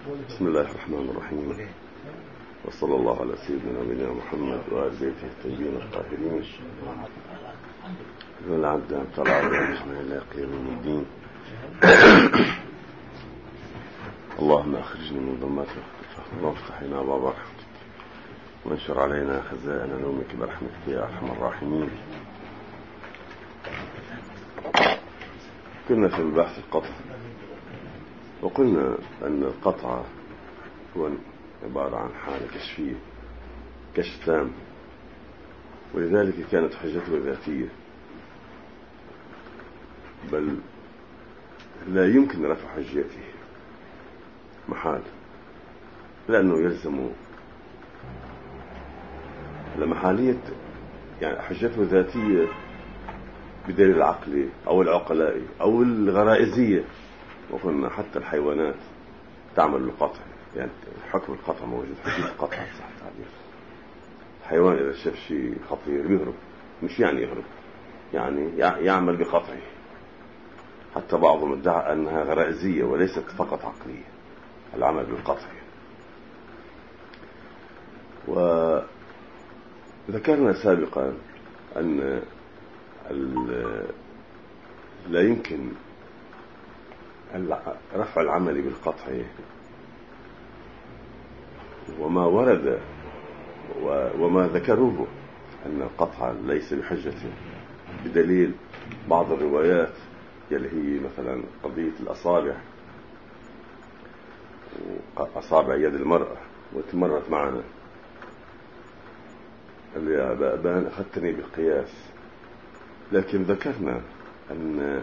بسم الله الرحمن الرحيم، وصلى الله على سيدنا نبينا محمد وآل بيته الطيبين الطاهرين. والعبد طلع بسم الله قيام الدين. اللهم أخرجنا من ظلمات الفهم وافتح لنا باب رحمتك وانشر علينا خزائن نومك برحمتك يا أرحم الراحمين. كنا في البحث القطع، وقلنا أن القطع هو عبارة عن حالة كشفية، كشف تام، ولذلك كانت حجته ذاتية، بل لا يمكن رفع حجته محال، لأنه يلزم لمحالية، يعني حجته ذاتية بدليل العقلي أو العقلائي أو الغرائزية. وقلنا حتى الحيوانات تعمل القطع، يعني حكم القطع موجود، حكم القطع صح التعبير. الحيوان إذا شاف شيء خطير يهرب، مش يعني يهرب، يعني يعمل بقطعه. حتى بعضهم ادعى أنها غرائزية وليست فقط عقلية، العمل بالقطع. وذكرنا سابقا أن لا يمكن رفع العمل بالقطع، وما ورد وما ذكروه أن القطع ليس بحجة بدليل بعض الروايات اللي هي مثلا قضية الأصابع، أصابع يد المرأة وتمرت معنا اللي يا أبان أخذتني بالقياس. لكن ذكرنا أن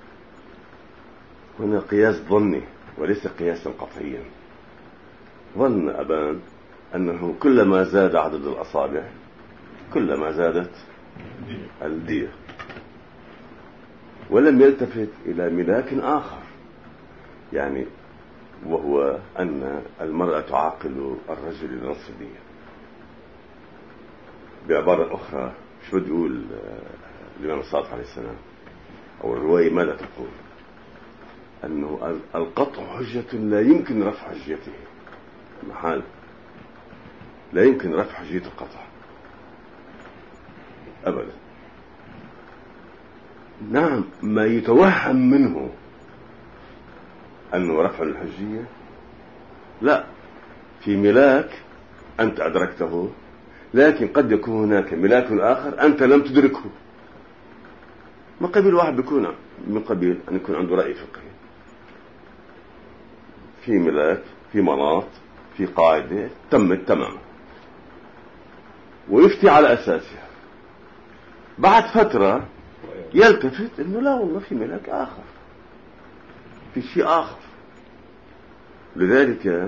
هنا قياس ظني وليس قياسا قطعيا. ظن أبان أنه كلما زاد عدد الأصابع كلما زادت الدية، ولم يلتفت إلى ملاك آخر، يعني وهو أن المرأة تعاقل الرجل لنصف الدية. بعبارة أخرى، شو بده يقول الإمام الصادق عليه السلام أو الرواية ماذا تقول؟ أنه القطع حجة لا يمكن رفع حجته محال، لا يمكن رفع حجية القطع أبدا. نعم، ما يتوهم منه أنه رفع الحجية، لا، في ملاك أنت أدركته، لكن قد يكون هناك ملاك آخر أنت لم تدركه. من قبيل واحد بيكون من قبيل أن يكون عنده رأي فقهي، في ملاك، في مناط، في قاعدة تمت تماما، ويفتي على أساسها. بعد فترة يلتفت إنه لا والله في ملاك آخر، في شيء آخر. لذلك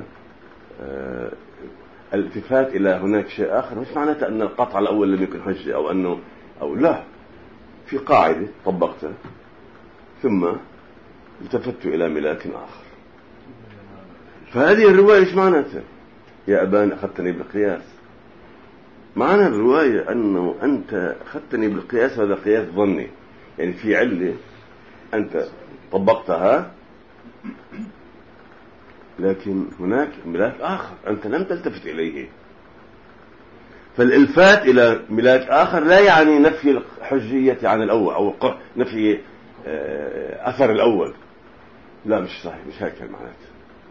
الالتفات إلى هناك شيء آخر مش معناته أن القطع الأول لم يكن حجة أو أنه أو لا، في قاعدة طبقتها ثم التفت إلى ملاك آخر. فهذه الرواية إيش معناتها؟ يا أبان أخذتني بالقياس. معنى الرواية أنه أنت أخذتني بالقياس، هذا قياس ظني، يعني في علة أنت طبقتها، لكن هناك ملاك آخر أنت لم تلتفت إليه. فالإلفات إلى ملاك آخر لا يعني نفي الحجية عن الأول أو نفي أثر الأول، لا، مش صحيح، مش هيك معناته.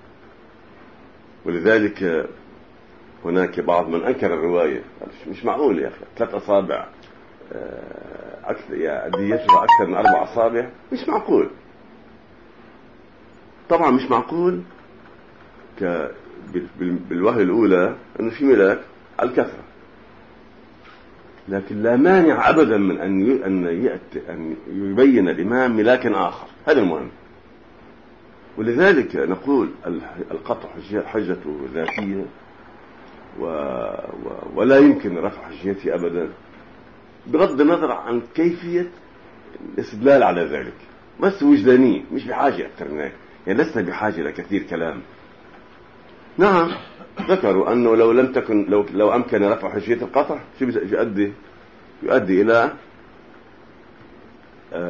ولذلك هناك بعض من أنكر الرواية، مش معقول يا أخي 3 أصابع أكثر، يا ديتها أكثر من 4 أصابع، مش معقول. طبعا مش معقول بالوهلة الأولى أنه في ملاك على الكثرة، لكن لا مانع أبدا من أن يبين الإمام ملاك آخر، هذا المهم. ولذلك نقول القطع حجته ذاتية ولا يمكن رفع حجيته أبدا، بغض النظر عن كيفية الاستدلال على ذلك، بس وجدانية، مش بحاجة أكثر من هيك، يعني لسنا بحاجة لكثير كلام. نعم، ذكروا أنه لو أمكن رفع حجية القطع شو يؤدي إلى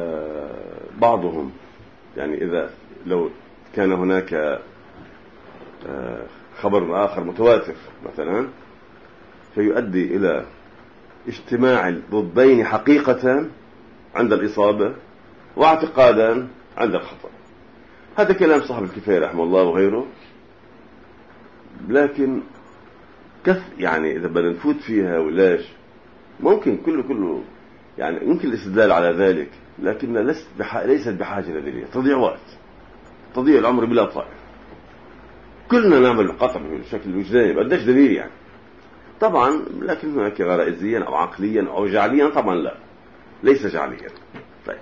بعضهم، يعني إذا لو كان هناك خبر آخر متواتر مثلا، فيؤدي إلى اجتماع الضدين حقيقة عند الإصابة واعتقادا عند الخطأ. هذا كلام صاحب الكفاية رحمه الله وغيره. لكن يعني إذا بدنا نفوت فيها ولاش ممكن كله يعني ممكن الاستدلال على ذلك، لكن ليست بحاجة إلى دليل. تضيع وقت، تضيع العمر بلا طائر. كلنا نعمل قطع بشكل وجداني، ما بدناش دليل يعني طبعا، لكن هناك غرائزيا أو عقليا أو جعليا طبعا لا، ليس جعليا. طيب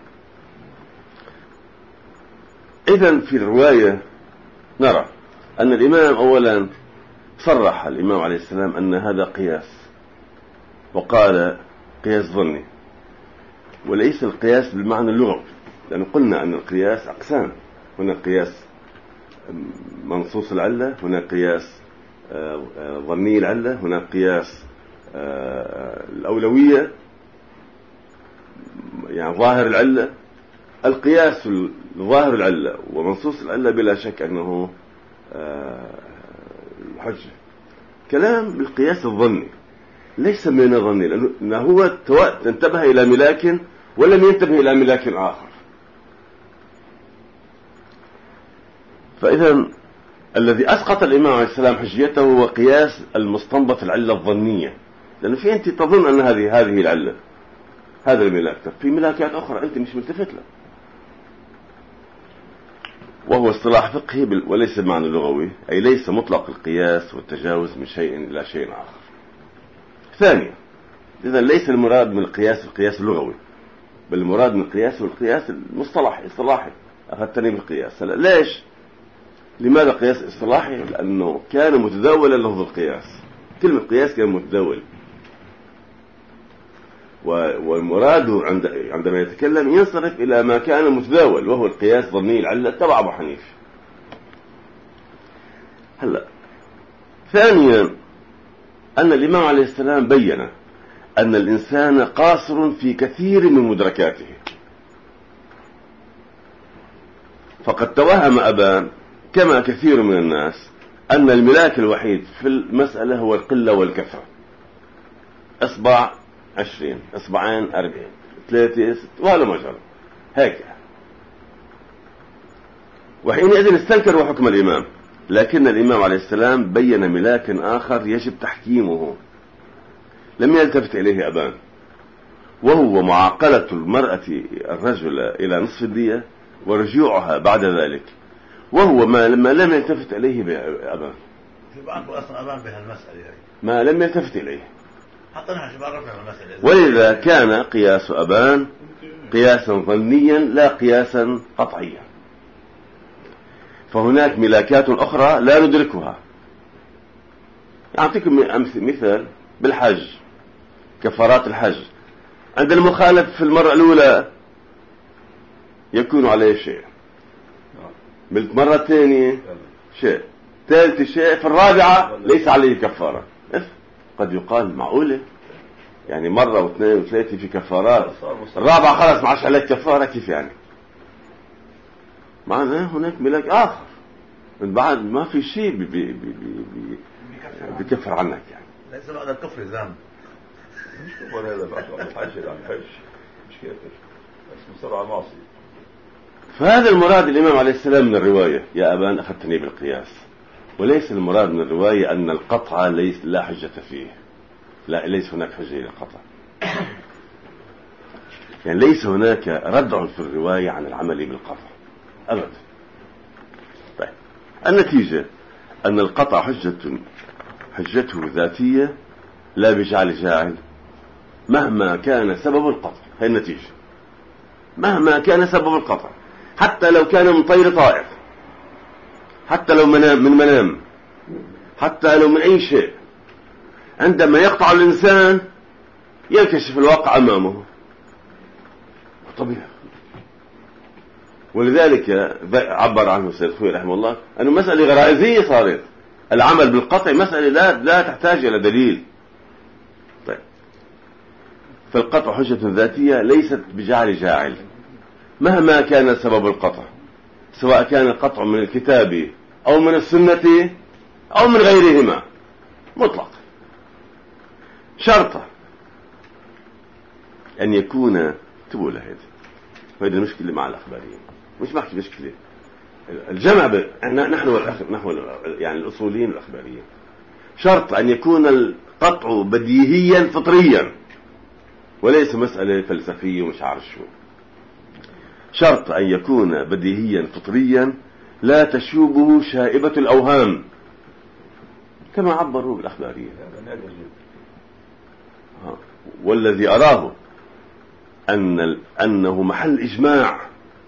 إذن في الرواية نرى أن الإمام أولا صرح الإمام عليه السلام أن هذا قياس، وقال قياس ظني وليس القياس بالمعنى اللغوي، لأن قلنا أن القياس أقسام، هناك قياس منصوص العلة، هناك قياس ظني العلة، هناك قياس الأولوية يعني ظاهر العلة. القياس ظاهر العلة ومنصوص العلة بلا شك أنه حجة. كلام بالقياس الظني ليس من ظني، لأنه هو انتبه إلى ملاك ولم ينتبه إلى ملاك آخر. فإذا الذي أسقط الإمام عليه السلام حجيته هو قياس المستنبط العلة الظنية، لأنه في أنت تظن أن هذه العلة، هذا الملاك، في ملاكات أخرى أنت مش ملتفت له، وهو اصطلاح فقهي وليس بمعنى لغوي، أي ليس مطلق القياس والتجاوز من شيء إلى شيء آخر. ثانيا، إذا ليس المراد من القياس اللغوي، بل المراد من القياس والقياس المصطلحي اصطلاحي. أخذتني بالقياس. ليش؟ لماذا قياس اصطلاحي؟ لأنه كان متداولا لفظ القياس، كلمة قياس كان متداول، والمراد عندما يتكلم ينصرف إلى ما كان متداول وهو القياس ظني العلة تبع أبو حنيفة. هلا ثانيا، أن الإمام عليه السلام بين أن الإنسان قاصر في كثير من مدركاته، فقد توهم أبان كما كثير من الناس أن الملاك الوحيد في المسألة هو القلة والكثرة، أصبع 20 أصبعين 40 3 6 وهذا ما جرى هيك. وحينئذ استنكروا حكم الإمام، لكن الإمام عليه السلام بين ملاك آخر يجب تحكيمه لم يلتفت إليه أبان، وهو معاقلة المرأة الرجل إلى نصف الدية ورجوعها بعد ذلك، وهو ما لم يلتفت إليه أبان. شو بعرفوا أصلا أبان بهالمسألة يعني؟ ما لم يلتفت إليه، حطيناها شو بعرفنا المسألة. ولذا كان قياس أبان قياسا ظنيا لا قياسا قطعيا. فهناك ملاكات أخرى لا ندركها. أعطيكم مثال بالحج، كفارات الحج. عند المخالف في المرة الأولى يكون عليه شيء، بالمرة الثانية شيء، ثالث شيء، في الرابعة ليس عليه كفارة. قد يقال معقولة يعني مرة واثنين وثلاثة في كفارات، الرابعة خلاص ما عادش عليك كفارة، كيف يعني؟ معناه هناك ملاك آخر من بعد ما في شيء بكفر عنك يعني. ليس بعد الكفر ذنب، مش كفر هذا بعد الحج، عن الحج مش كافر بس مصر على المعصية. فهذا المراد الإمام عليه السلام من الرواية، يا أبان أخذتني بالقياس، وليس المراد من الرواية أن القطع لا حجة فيه، لا ليس هناك حجة للقطع، يعني ليس هناك ردع في الرواية عن العمل بالقطع أبدا. طيب النتيجة أن القطع حجته ذاتية لا بجعل جاعل مهما كان سبب القطع. هي النتيجة، مهما كان سبب القطع، حتى لو كان من طير طائر، حتى لو من منام، حتى لو من أي شيء، عندما يقطع الإنسان ينكشف الواقع أمامه طبيعي. ولذلك عبر عنه السيد الخوئي رحمه الله أنه مسألة غرائزية صارت، العمل بالقطع مسألة لا تحتاج إلى دليل. طيب فالقطع حجة ذاتية ليست بجعل جاعل مهما كان سبب القطع، سواء كان القطع من الكتاب أو من السنة أو من غيرهما مطلق. شرط أن يكون تقول هذا، وهذه المشكلة مع الأخباريين، مش بحكي مشكلة الجمع نحن يعني الأصوليين الأخباريين. شرط أن يكون القطع بديهيا فطريا وليس مسألة فلسفية ومش عارف شو. شرط أن يكون بديهيا فطريا لا تشوبه شائبة الأوهام كما عبروا بالأخباريين. والذي أراه أنه محل إجماع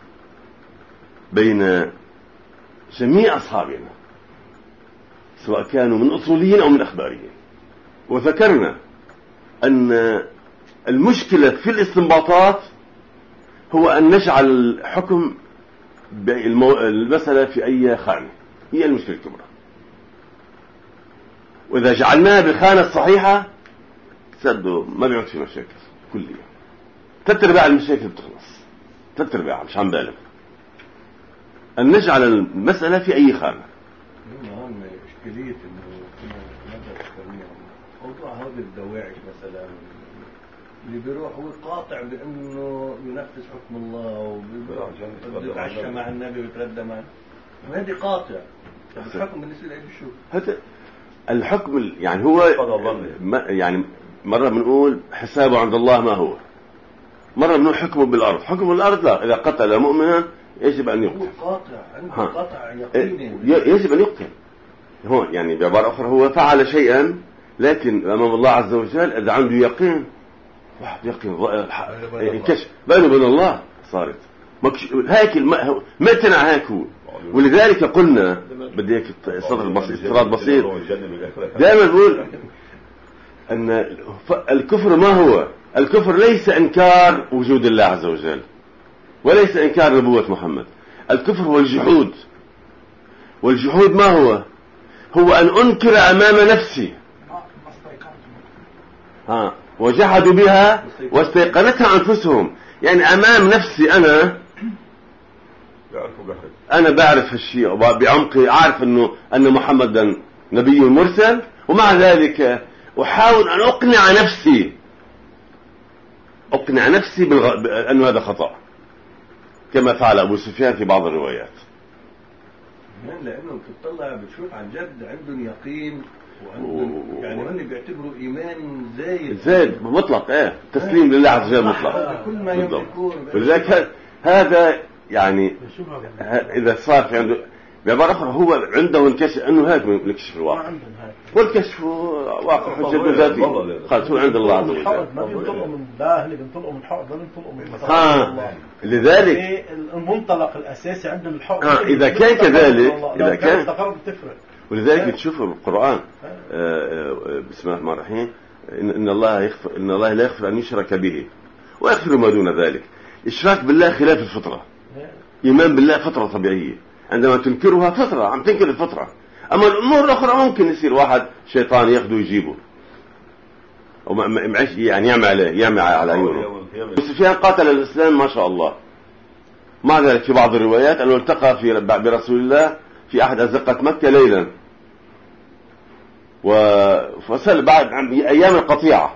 بين جميع أصحابنا سواء كانوا من أصوليين أو من أخباريين. وذكرنا أن المشكلة في الاستنباطات هو أن نجعل الحكم المسألة في أي خانة، هي المشكلة الكبرى. وإذا جعلناها بالخانة الصحيحة سدوا ما بيعود في مشاكل كلية. تتربع المشاكل بتخلص، تتربع مش عم بالغ. أن نجعل المسألة في أي خانة. إشكالية إنه موضوع هذا الدواعش مثلا اللي بيروح هو قاطع بأنه ينفذ حكم الله وبيتعشى مع النبي ويتردى معه، هذه قاطع. الحكم بالنسبة لأيه شو؟ هذا الحكم يعني هو يعني مرة بنقول حسابه عند الله ما هو، مرة بنقول حكمه بالأرض. حكمه بالأرض لا، إذا قتل مؤمنا يجب أن يقتل. هو قاطع، عنده قاطع يقيني يجب أن يقتل. هو يعني بعبارة أخرى هو فعل شيئا لكن أمام الله عز وجل إذا عنده يقين، واحد يقين كشف بينه وبين الله صارت هيك ما تنع هيك هو. ولذلك قلنا بدي هيك صدر بسيط استطراد بسيط. دائما بقول أن الكفر ما هو؟ الكفر ليس إنكار وجود الله عز وجل وليس إنكار نبوة محمد. الكفر هو الجحود. والجحود ما هو؟ هو أن أنكر أمام نفسي وجحدوا بها واستيقنتها أنفسهم. يعني أمام نفسي أنا بعرف هالشيء بعمقي، أعرف أن محمدا نبي مرسل، ومع ذلك أحاول أن أقنع نفسي بأن هذا خطأ كما فعل أبو سفيان في بعض الروايات. لأنه بتطلع بتشوف عن جد عندهم يقين يعني هم بيعتبروا إيمان زايد مطلق تسليم لله عز وجل مطلق كل ما يملكون. ولذلك هذا يعني إذا صار في عنده بعبارة أخرى هو عنده الكشف أنه هذا من الكشف الواقع، والكشف واقع حجة ذاتي قال هو عند الله عز وجل. ما بينطلقوا من ده اللي بينطلقوا من الحق، ده بينطلقوا من الله. لذلك المنطلق الأساسي عندنا الحق. إذا كان كذلك إذا كان تفرق. ولذلك تشوف القرآن بسم الله الرحمن الرحيم إن الله لا يغفر أن يشرك به ويغفر ما دون ذلك. إشراك بالله خلاف الفطرة. إيمان بالله فطرة طبيعية، عندما تنكرها فطرة عم تنكر الفطرة. أما الأمور الأخرى ممكن يصير واحد شيطان ياخده ويجيبه أو معيش يعني يعمل على عيونه. سفيان قاتل الإسلام ما شاء الله، مع ذلك في بعض الروايات أنه التقى برسول الله في أحد أزقة مكة ليلا وفصل بعد أيام القطيعة،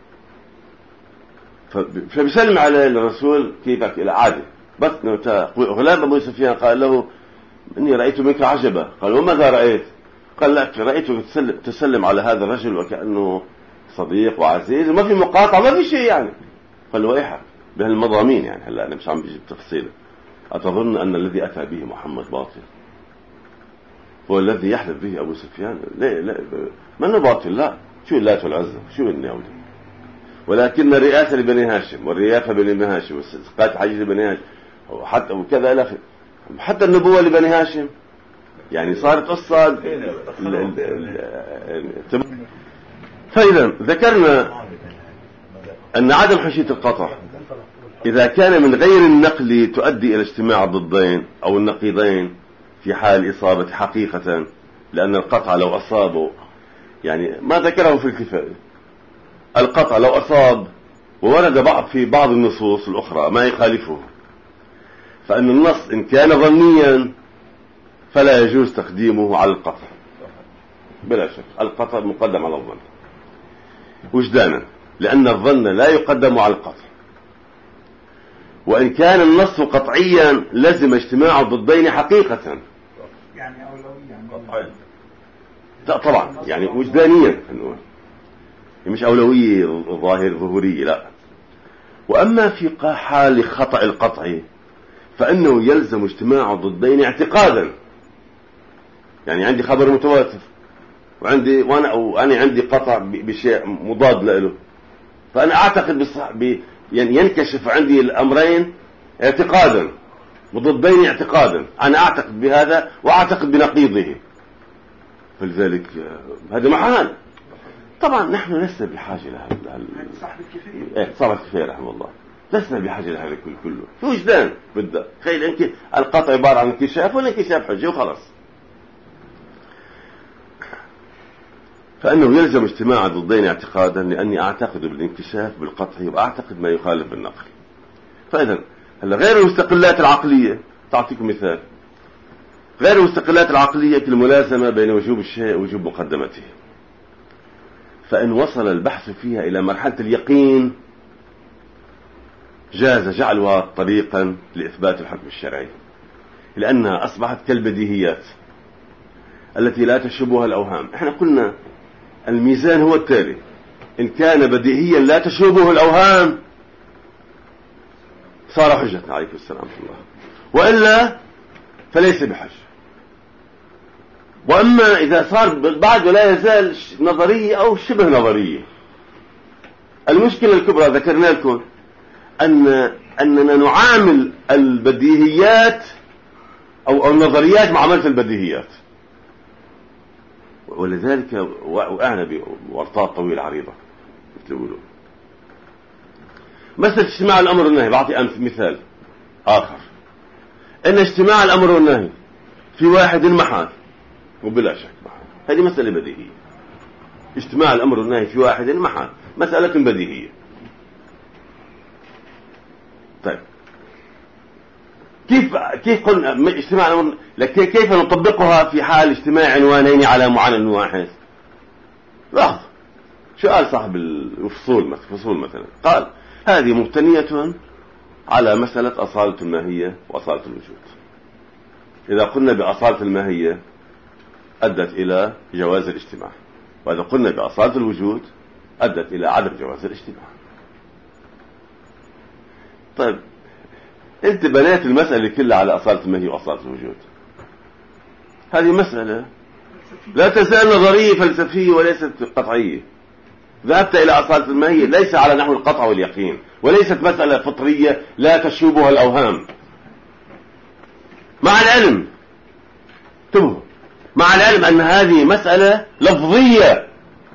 فبيسلم على الرسول كيفك إلى عادة. بس غلام أبو سفيان قال له إني رأيت منك عجبا. قال وماذا رأيت؟ قال لك رأيتك تسلم على هذا الرجل وكأنه صديق وعزيز وما في مقاطعة ما في شيء يعني. قال له إيحك بهالمضامين يعني هلا أنا مش عم بيجي بتفصيله. أتظن أن الذي أتى به محمد باطل؟ هو الذي يحلف به أبو سفيان لا ما أنه باطل، لا شو اللات والعزة شو النيودة، ولكن الرئاسة لبني هاشم والريافة لبني هاشم والسقاط حجيج لبني هاشم وحتى وكذا إلى حتى النبوة لبني هاشم. يعني صارت قصة. فإذا ذكرنا أن عدم حشية القطع إذا كان من غير النقل تؤدي إلى اجتماع الضدين أو النقيضين في حال إصابة حقيقة، لأن القطع لو أصابه يعني ما ذكره في الكفاية، القطع لو أصاب وورد في بعض النصوص الأخرى ما يخالفه، فإن النص إن كان ظنيا فلا يجوز تقديمه على القطع. بلا شك القطع مقدم على الظن وجدانا، لأن الظن لا يقدم على القطع، وإن كان النص قطعيا لزم اجتماع الضدين حقيقة، يعني أولوية قطعين. لا طبعا يعني وجدانيا، مش أولوية ظهورية، لا. وأما في حال خطأ القطع فإنه يلزم اجتماع الضدين اعتقادا. يعني عندي خبر متواتر وأنا عندي قطع بشيء مضاد له، فأنا أعتقد يعني ينكشف عندي الأمرين اعتقادا وضدين اعتقادا، أنا أعتقد بهذا وأعتقد بنقيضه، فلذلك هذا محال. طبعا نحن لسنا بحاجة لهذا صاحب الكفاية. صاحب الكفاية رحمه الله، لسنا بحاجة لهذا كله. في وجدان بدأ تخيل أنت القطع عبارة عن انكشاف والانكشاف حجة وخلاص. فإنه يلزم اجتماع ضدين اعتقادا، لأني أعتقد بالانكشاف بالقطع وأعتقد ما يخالف بالنقل. فإذا غير المستقلات العقلية، تعطيكم مثال، غير المستقلات العقلية كالملازمة بين وجوب الشيء ووجوب مقدمته، فإن وصل البحث فيها إلى مرحلة اليقين جاز جعلها طريقا لإثبات الحكم الشرعي، لأنها أصبحت كالبديهيات التي لا تشبهها الأوهام. احنا قلنا الميزان هو التالي: إن كان بديهيا لا تشبهه الأوهام صار حجة عليكم السلام ورحمة الله، وإلا فليس بحجة. وأما إذا صار بعد ولا يزال نظرية أو شبه نظرية، المشكلة الكبرى ذكرنا لكم أننا نعامل البديهيات أو النظريات معاملة البديهيات، ولذلك وقعنا بورطات طويلة عريضة مثل يقولون. مثل اجتماع الأمر والنهي، بعطي مثال آخر، إن اجتماع الأمر والنهي في واحد محال وبلا شك محال، هذه مسألة بديهية. اجتماع الأمر والنهي في واحد محال، مسألة بديهية. طيب كيف قلنا اجتماع الأمر، كيف نطبقها في حال اجتماع عنوانين على معنى واحد؟ لاحظ شو قال صاحب الفصول مثلا، قال هذه مبتنية على مسألة أصالة الماهية وأصالة الوجود. إذا قلنا بأصالة الماهية أدت إلى جواز الاجتماع، وإذا قلنا بأصالة الوجود أدت إلى عدم جواز الاجتماع. طيب أنت بنيت المسألة كلها على أصالة الماهية وأصالة الوجود، هذه مسألة لا تزال نظرية فلسفية وليست قطعية. ذهبت إلى أصالة الماهية ليس على نحو القطع واليقين، وليست مسألة فطرية لا تشوبها الأوهام، مع العلم انتبهوا، مع العلم أن هذه مسألة لفظية.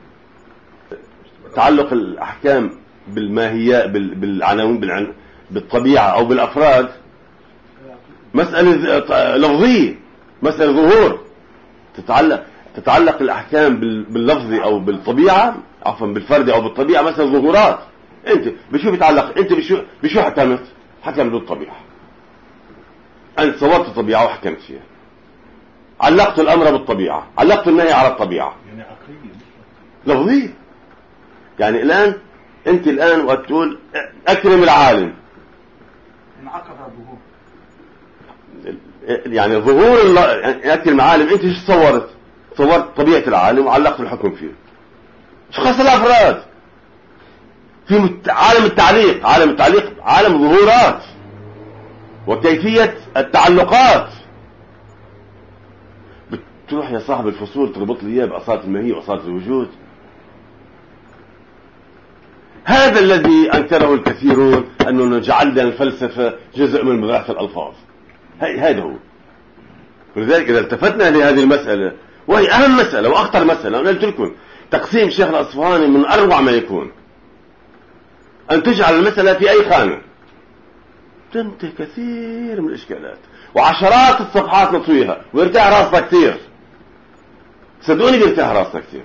تعلق الأحكام بالماهية بالعناوين بالطبيعة أو بالأفراد مسألة لفظية، مسألة ظهور. تتعلق الأحكام باللفظ أو بالطبيعة، عفوا بالفرد أو بالطبيعة، مثلا ظهورات. أنت بشو بتعلق؟ أنت بشو حكمت؟ حكمت بالطبيعة، أنت صورت الطبيعة وحكمت فيها، علقت الأمر بالطبيعة، علقت النهي على الطبيعة، يعني عقلية لفظية. يعني الآن أنت الآن وقت تقول أكرم العالم، انعقد الظهور، يعني ظهور أكرم العالم، أنت شو صورت طبيعة العالم وعلقت الحكم فيه. شو خاص الأفراد في عالم التعليق؟ عالم ظهورات وكيفية التعلقات. بتروح يا صاحب الفصول تربط لي اياه بأصالة الماهية وأصالة الوجود. هذا الذي أنكره الكثيرون، أنه جعلنا الفلسفة جزء من مباحث الألفاظ. هذا هو. ولذلك إذا التفتنا لهذه المسألة، وهي أهم مسألة وأخطر مسألة، أنا قلت لكم تقسيم شيخ الأصفهاني من أروع ما يكون، أن تجعل المسألة في أي خانة تنتهي كثير من الإشكالات، وعشرات الصفحات نطويها ويرتاح راسنا كثير، صدقوني بيرتاح راسنا كثير.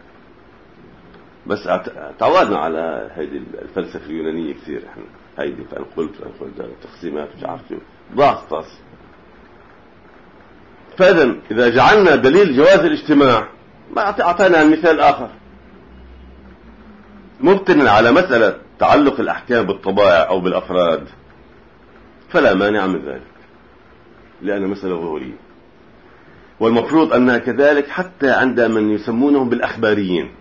بس تعودنا على هذه الفلسفة اليونانية كثير احنا، هيدي فأنا قلت تقسيمات مش عارف ضاغطس. فإذا إذا جعلنا دليل جواز الاجتماع أعطانا مثال آخر مبتنى على مسألة تعلق الأحكام بالطبائع أو بالأفراد، فلا مانع من ذلك لأن مسألة ظهورية، والمفروض أنها كذلك حتى عند من يسمونهم بالأخباريين،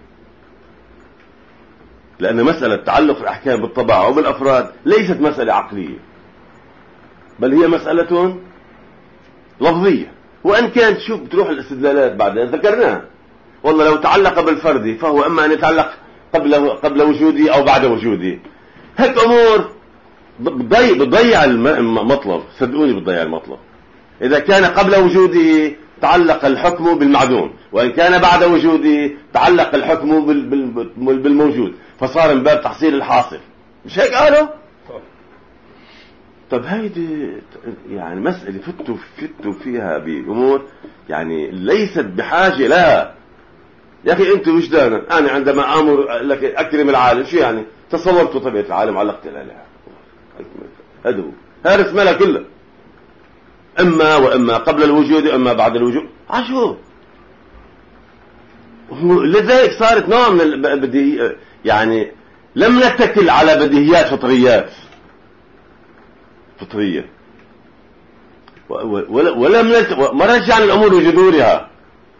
لأن مسألة تعلق الأحكام بالطبائع أو بالأفراد ليست مسألة عقلية، بل هي مسألة لفظية. وإن كانت شوف بتروح الاستدلالات بعدين ذكرناها، والله لو تعلق بالفرد فهو إما أن يتعلق قبل وجودي أو بعد وجودي. هيك أمور بتضيع المطلب، صدقوني بتضيع المطلب. إذا كان قبل وجوده تعلق الحكم بالمعدوم، وإن كان بعد وجوده تعلق الحكم بالموجود، فصار من باب تحصيل الحاصل. مش هيك قالوا؟ طب هيدي يعني مسألة فتوا فيها بأمور يعني ليست بحاجة لها. يا أخي أنت وجدانا، أنا عندما أمر لك أكرم العالم شو يعني؟ تصورت طبيعة العالم علقت لها هذا هو هارس مالها كله، إما وإما قبل الوجود وإما بعد الوجود. عشو لذلك صارت نوع من البديهية، يعني لم نتكل على بديهيات فطرية ولم ما رجعنا الأمور لجذورها.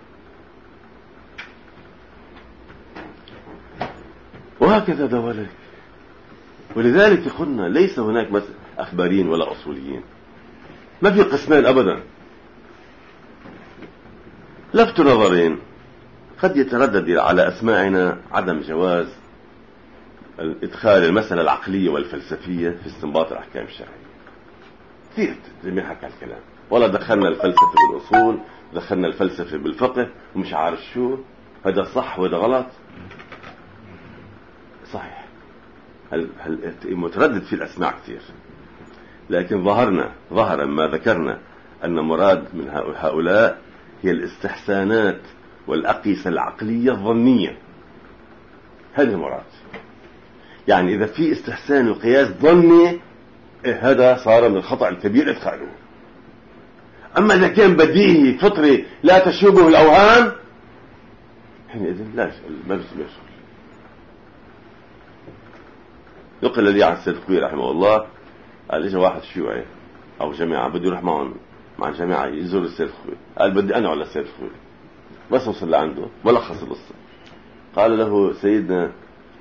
وهكذا دوالك. ولذلك قلنا ليس هناك مثل أخباريين ولا أصوليين، ما في قسمين أبدا. لفت نظرين قد يتردد على أسماعنا عدم جواز إدخال المسألة العقلية والفلسفية في استنباط الأحكام الشرعية. كثير زي ما حكى الكلام، ولا دخلنا الفلسفة بالأصول، دخلنا الفلسفة بالفقه ومش عارف شو، هذا صح وهذا غلط. صحيح هل متردد في الأسماع كثير، لكن ظهر ما ذكرنا أن مراد من هؤلاء هي الاستحسانات والأقيسة العقلية الظنية. هذا المراد. يعني إذا في استحسان وقياس ظني هذا صار من الخطأ الكبير إدخاله. أما إذا كان بديهي فطري لا تشوبه الأوهام حينئذ لا ما بيصير. يقول لي عن السيد الخوي رحمه الله، قال إجا واحد شيوعي أو جماعة بده يروح معهم مع جماعة يزور السيد الخوي، قال بدي أنا ولا السيد الخوي. بس وصل لعنده ولخص القصة، قال له سيدنا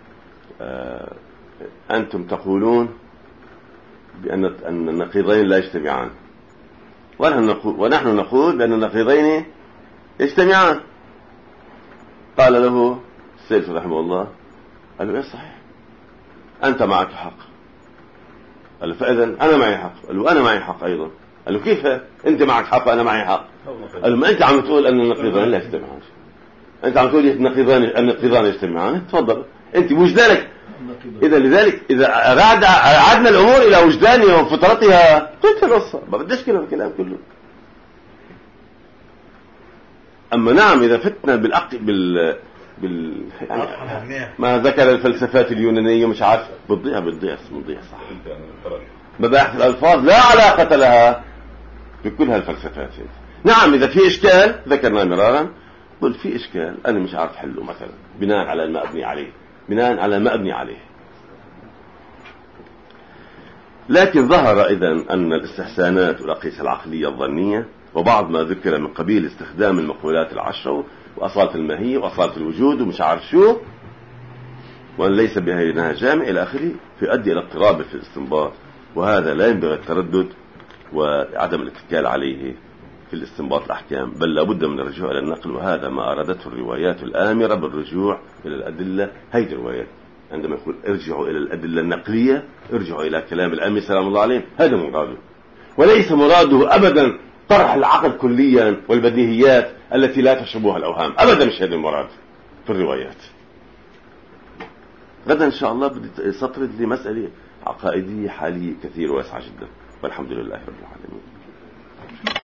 أنتم تقولون بأن النقيضين لا يجتمعان، ونحن نقول بأن النقيضين يجتمعان. قال له السيد رحمه الله، قال له إيه صحيح، أنت معك حق. قال له فإذا أنا معي حق. قال له أنا معي حق أيضا. قال له كيف أنت معك حق وأنا معي حق؟ قال له ما أنت عم تقول أن النقيضان لا يجتمعان، أنت عم تقول النقيضان يجتمعان. تفضل أنت وجدانك. إذا لذلك إذا أعدنا الأمور إلى وجدانها وفطرتها قلت القصة، ما بديش كلام الكلام كله. أما نعم إذا فتنا يعني ما ذكر الفلسفات اليونانية مش عارف بتضيع صح. مباحث الألفاظ لا علاقة لها بكل هالفلسفات. نعم إذا في إشكال ذكرنا مرارا، قل في إشكال أنا مش عارف حله مثلا بناء على ما أبني عليه. لكن ظهر إذن أن الاستحسانات والأقيسة العقلية الظنية وبعض ما ذكر من قبيل استخدام المقولات العشرة وأصالة الماهية وأصالة الوجود ومش عارف شو، وأن ليس بهينها جامع إلى آخره، يؤدي إلى اضطراب في الاستنباط، وهذا لا ينبغي التردد وعدم الاتكال عليه في الاستنباط الأحكام، بل لابد من الرجوع إلى النقل، وهذا ما أرادته الروايات الآمرة بالرجوع إلى الأدلة. هيدي الروايات عندما يقول ارجعوا إلى الأدلة النقلية، ارجعوا إلى كلام الأئمة سلام الله عليهم، هذا مراده، وليس مراده أبدا طرح العقل كليا والبديهيات التي لا تشبهها الأوهام أبدا. مش هذا المراد في الروايات. غدا إن شاء الله بدي سطرد لي مسألة عقائدية حالية كثير واسعة جدا، والحمد لله رب العالمين.